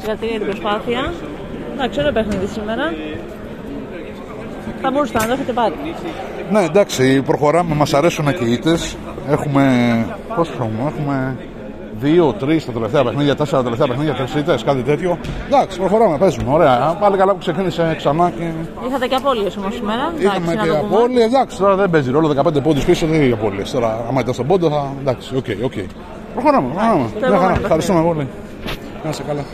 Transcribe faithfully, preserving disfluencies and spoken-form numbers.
Συγχαρητήρια για την προσπάθεια. Εντάξει, ωραίο παιχνίδι σήμερα. Θα μπορούσατε να το έχετε πάρει. Ναι, εντάξει, προχωράμε, μας αρέσουν και οι ήττες. Έχουμε. Πόσο έχουμε, έχουμε δύο τρία τα τελευταία παιχνίδια, τέσσερα τα τελευταία παιχνίδια, τρεις ήττες, κάτι τέτοιο. Εντάξει, προχωράμε, παίζουμε. Ωραία. Πάλι καλά που ξεκίνησε ξανά και. Είχατε και απώλειες όμως σήμερα. Είχαμε και απώλειες. Εντάξει, τώρα δεν παίζει ρόλο. δεκαπέντε πόντους πίσω δεν είναι απώλειες. Τώρα, άμα ήταν στον πόντο, θα. Εντάξει, οκ, okay, οκ. Okay. Προχωράμε, προχωράμε. Ευχαριστούμε πολύ. Να είσαι καλά.